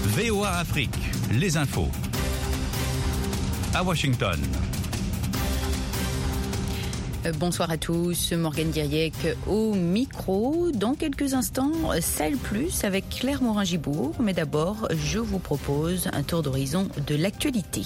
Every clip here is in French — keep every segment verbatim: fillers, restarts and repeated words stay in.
V O A Afrique, les infos. À Washington. Bonsoir à tous, Morgane Diriec au micro. Dans quelques instants, Sahel Plus avec Claire Morin-Gibourg. Mais d'abord, je vous propose un tour d'horizon de l'actualité.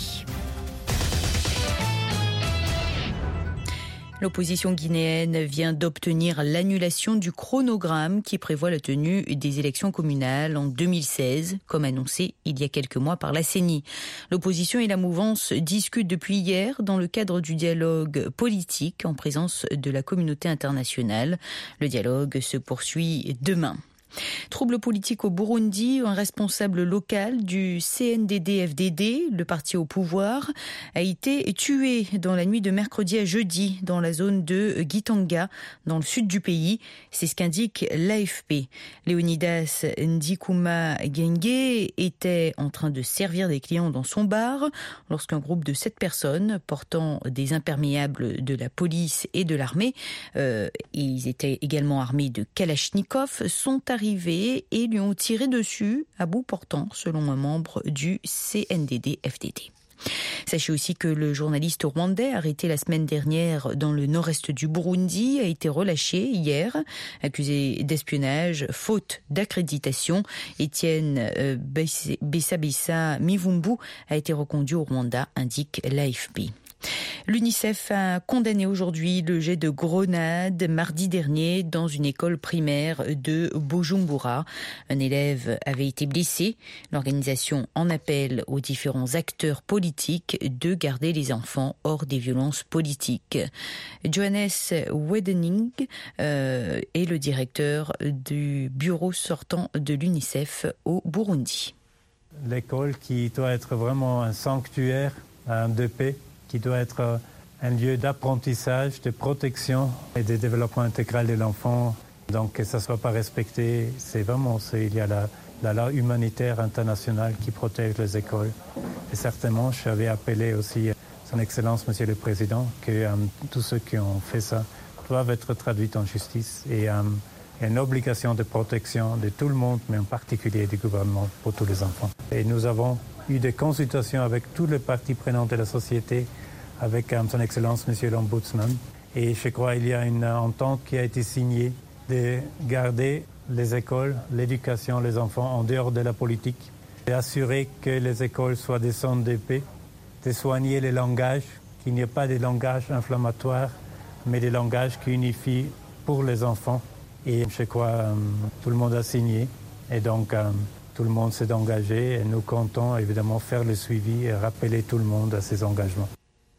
L'opposition guinéenne vient d'obtenir l'annulation du chronogramme qui prévoit la tenue des élections communales en deux mille seize, comme annoncé il y a quelques mois par la C E N I. L'opposition et la mouvance discutent depuis hier dans le cadre du dialogue politique en présence de la communauté internationale. Le dialogue se poursuit demain. Troubles politiques au Burundi, un responsable local du C N D D F D D, le parti au pouvoir, a été tué dans la nuit de mercredi à jeudi dans la zone de Gitanga, dans le sud du pays. C'est ce qu'indique l'A F P. Léonidas Ndikuma Genge était en train de servir des clients dans son bar lorsqu'un groupe de sept personnes portant des imperméables de la police et de l'armée, euh, ils étaient également armés de Kalachnikov, sont arrivés et lui ont tiré dessus à bout portant, selon un membre du C N D D F D D. Sachez aussi que le journaliste rwandais arrêté la semaine dernière dans le nord-est du Burundi a été relâché hier, accusé d'espionnage, faute d'accréditation. Étienne euh, Bessabissa Mivumbu a été reconduit au Rwanda, indique l'A F P. L'UNICEF a condamné aujourd'hui le jet de grenade mardi dernier dans une école primaire de Bujumbura. Un élève avait été blessé. L'organisation en appelle aux différents acteurs politiques de garder les enfants hors des violences politiques. Johannes Wedening euh, est le directeur du bureau sortant de l'UNICEF au Burundi. L'école qui doit être vraiment un sanctuaire de paix, qui doit être un lieu d'apprentissage, de protection et de développement intégral de l'enfant. Donc que ça ne soit pas respecté, c'est vraiment, c'est, il y a la, la loi humanitaire internationale qui protège les écoles. Et certainement, j'avais appelé aussi son Excellence, Monsieur le Président, que euh, tous ceux qui ont fait ça doivent être traduits en justice. Et euh, il y a une obligation de protection de tout le monde, mais en particulier du gouvernement pour tous les enfants. Et nous avons eu des consultations avec tous les parties prenantes de la société, avec um, son Excellence, Monsieur l'Ombudsman. Et je crois qu'il y a une entente qui a été signée de garder les écoles, l'éducation, les enfants en dehors de la politique, d'assurer que les écoles soient des centres de paix, de soigner les langages, qu'il n'y ait pas de langages inflammatoires, mais des langages qui unifient pour les enfants. Et je crois que um, tout le monde a signé. Et donc, um, tout le monde s'est engagé et nous comptons évidemment faire le suivi et rappeler tout le monde à ses engagements.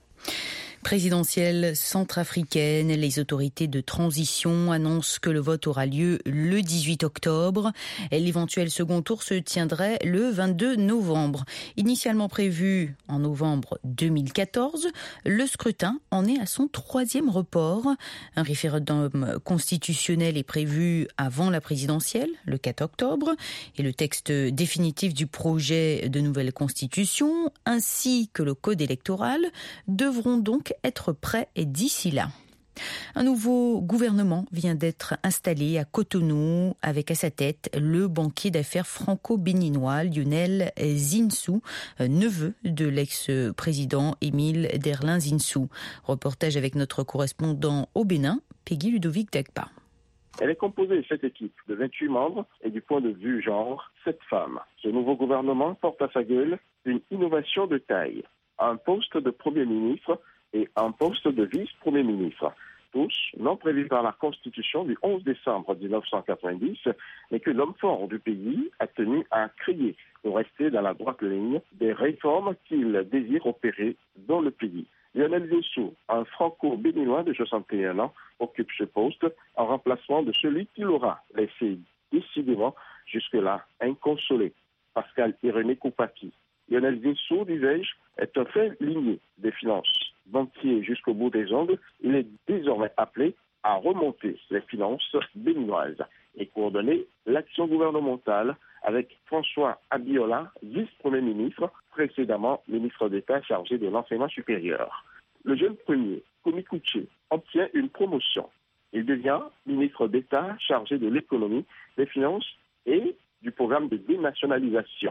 Présidentielle centrafricaine, les autorités de transition annoncent que le vote aura lieu le dix-huit octobre. L'éventuel second tour se tiendrait le vingt-deux novembre. Initialement prévu en novembre deux mille quatorze, le scrutin en est à son troisième report. Un référendum constitutionnel est prévu avant la présidentielle, le quatre octobre, et le texte définitif du projet de nouvelle constitution ainsi que le code électoral devront donc être prêt d'ici là. Un nouveau gouvernement vient d'être installé à Cotonou avec à sa tête le banquier d'affaires franco-béninois Lionel Zinsou, neveu de l'ex-président Émile Derlin Zinsou. Reportage avec notre correspondant au Bénin, Peggy Ludovic Dagba. Elle est composée, cette équipe, de vingt-huit membres et du point de vue genre, sept femmes. Ce nouveau gouvernement porte à sa gueule une innovation de taille. Un poste de Premier ministre et un poste de vice-premier ministre. Tous non prévus par la Constitution du onze décembre dix-neuf cent quatre-vingt-dix, mais que l'homme fort du pays a tenu à créer pour rester dans la droite ligne des réformes qu'il désire opérer dans le pays. Lionel Zinsou, un franco-béninois de soixante et un ans, occupe ce poste en remplacement de celui qui l'aura laissé décidément jusque-là inconsolé, Pascal Irénée Koupaki. Lionel Zinsou, disais-je, est un fait ligné des finances. Banquier jusqu'au bout des ongles, il est désormais appelé à remonter les finances béninoises et coordonner l'action gouvernementale avec François Abiola, vice-premier ministre, précédemment ministre d'État chargé de l'enseignement supérieur. Le jeune premier, Komi Kouché, obtient une promotion. Il devient ministre d'État chargé de l'économie, des finances et du programme de dénationalisation.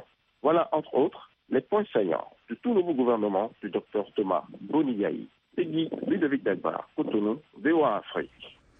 Voilà, entre autres, les points saillants du tout nouveau gouvernement du docteur Thomas Boniyahi. Peggy Ludovic Dagba, Cotonou, V O A Afrique.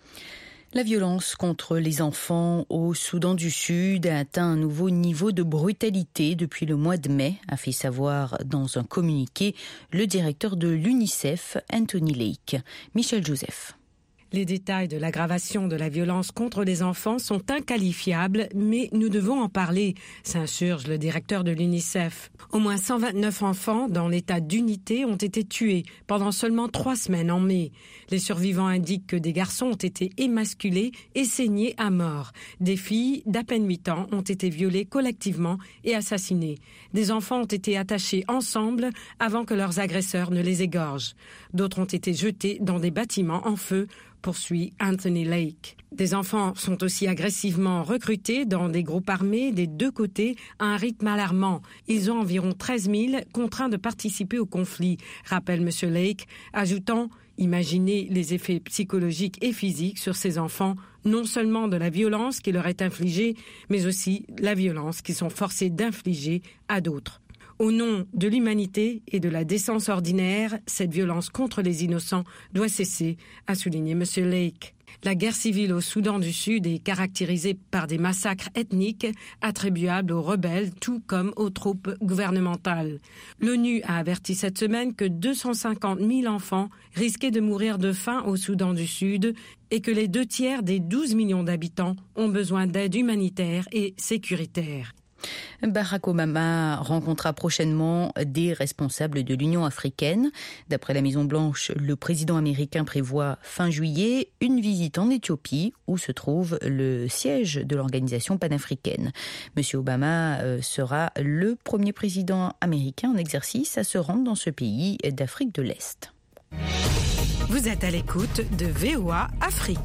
La violence contre les enfants au Soudan du Sud a atteint un nouveau niveau de brutalité depuis le mois de mai, a fait savoir dans un communiqué le directeur de l'UNICEF, Anthony Lake. Michel Joseph. Les détails de l'aggravation de la violence contre les enfants sont inqualifiables, mais nous devons en parler, s'insurge le directeur de l'UNICEF. Au moins cent vingt-neuf enfants dans l'état d'unité ont été tués pendant seulement trois semaines en mai. Les survivants indiquent que des garçons ont été émasculés et saignés à mort. Des filles d'à peine huit ans ont été violées collectivement et assassinées. Des enfants ont été attachés ensemble avant que leurs agresseurs ne les égorgent. D'autres ont été jetés dans des bâtiments en feu, poursuit Anthony Lake. Des enfants sont aussi agressivement recrutés dans des groupes armés des deux côtés à un rythme alarmant. Ils ont environ treize mille contraints de participer au conflit, rappelle M. Lake, ajoutant « Imaginez les effets psychologiques et physiques sur ces enfants, non seulement de la violence qui leur est infligée, mais aussi la violence qu'ils sont forcés d'infliger à d'autres. » Au nom de l'humanité et de la décence ordinaire, cette violence contre les innocents doit cesser, a souligné M. Lake. La guerre civile au Soudan du Sud est caractérisée par des massacres ethniques attribuables aux rebelles, tout comme aux troupes gouvernementales. L'ONU a averti cette semaine que deux cent cinquante mille enfants risquaient de mourir de faim au Soudan du Sud et que les deux tiers des douze millions d'habitants ont besoin d'aide humanitaire et sécuritaire. Barack Obama rencontrera prochainement des responsables de l'Union africaine. D'après la Maison-Blanche, le président américain prévoit fin juillet une visite en Éthiopie où se trouve le siège de l'organisation panafricaine. Monsieur Obama sera le premier président américain en exercice à se rendre dans ce pays d'Afrique de l'Est. Vous êtes à l'écoute de V O A Afrique.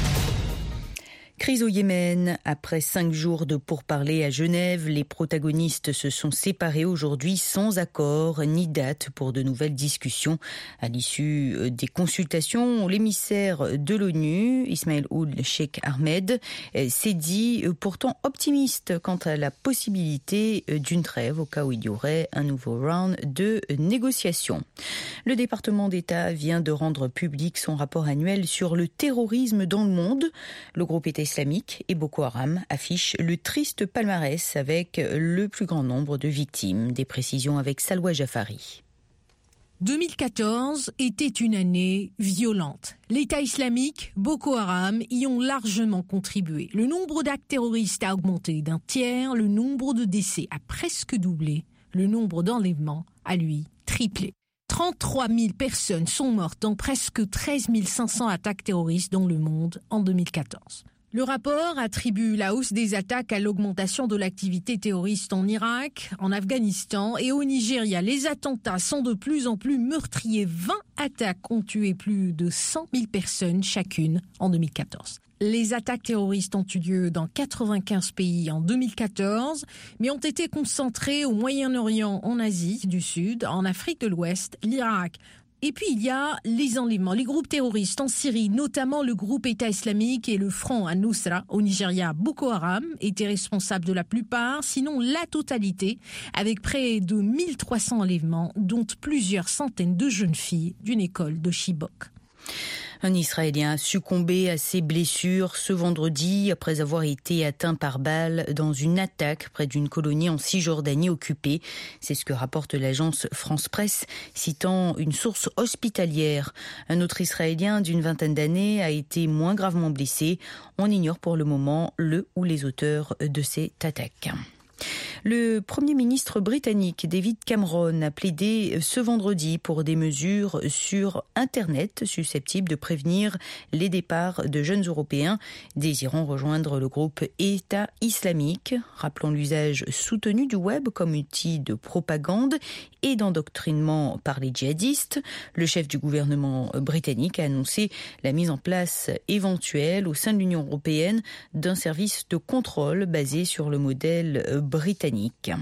Crise au Yémen. Après cinq jours de pourparlers à Genève, les protagonistes se sont séparés aujourd'hui sans accord ni date pour de nouvelles discussions. À l'issue des consultations, l'émissaire de l'ONU, Ismail Ould Cheikh Ahmed, s'est dit pourtant optimiste quant à la possibilité d'une trêve au cas où il y aurait un nouveau round de négociations. Le département d'État vient de rendre public son rapport annuel sur le terrorisme dans le monde. Le groupe État islamique et Boko Haram affichent le triste palmarès avec le plus grand nombre de victimes. Des précisions avec Salwa Jafari. deux mille quatorze était une année violente. L'État islamique, Boko Haram y ont largement contribué. Le nombre d'actes terroristes a augmenté d'un tiers, le nombre de décès a presque doublé, le nombre d'enlèvements a lui triplé. trente-trois mille personnes sont mortes dans presque treize mille cinq cents attaques terroristes dans le monde en deux mille quatorze. Le rapport attribue la hausse des attaques à l'augmentation de l'activité terroriste en Irak, en Afghanistan et au Nigeria. Les attentats sont de plus en plus meurtriers. vingt attaques ont tué plus de cent mille personnes chacune en deux mille quatorze. Les attaques terroristes ont eu lieu dans quatre-vingt-quinze pays en deux mille quatorze, mais ont été concentrées au Moyen-Orient, en Asie du Sud, en Afrique de l'Ouest, l'Irak. Et puis il y a les enlèvements, les groupes terroristes en Syrie, notamment le groupe État islamique et le Front Al-Nusra au Nigeria. Boko Haram était responsable de la plupart, sinon la totalité, avec près de mille trois cents enlèvements, dont plusieurs centaines de jeunes filles d'une école de Chibok. Un Israélien a succombé à ses blessures ce vendredi après avoir été atteint par balle dans une attaque près d'une colonie en Cisjordanie occupée. C'est ce que rapporte l'agence France Presse, citant une source hospitalière. Un autre Israélien d'une vingtaine d'années a été moins gravement blessé. On ignore pour le moment le ou les auteurs de cette attaque. Le Premier ministre britannique David Cameron a plaidé ce vendredi pour des mesures sur Internet susceptibles de prévenir les départs de jeunes Européens désirant rejoindre le groupe État islamique, rappelant l'usage soutenu du web comme outil de propagande et d'endoctrinement par les djihadistes. Le chef du gouvernement britannique a annoncé la mise en place éventuelle au sein de l'Union européenne d'un service de contrôle basé sur le modèle britannique.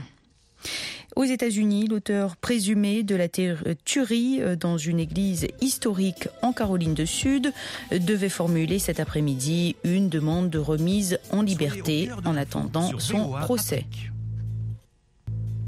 Aux États-Unis, l'auteur présumé de la tuerie dans une église historique en Caroline du Sud devait formuler cet après-midi une demande de remise en liberté en attendant son procès.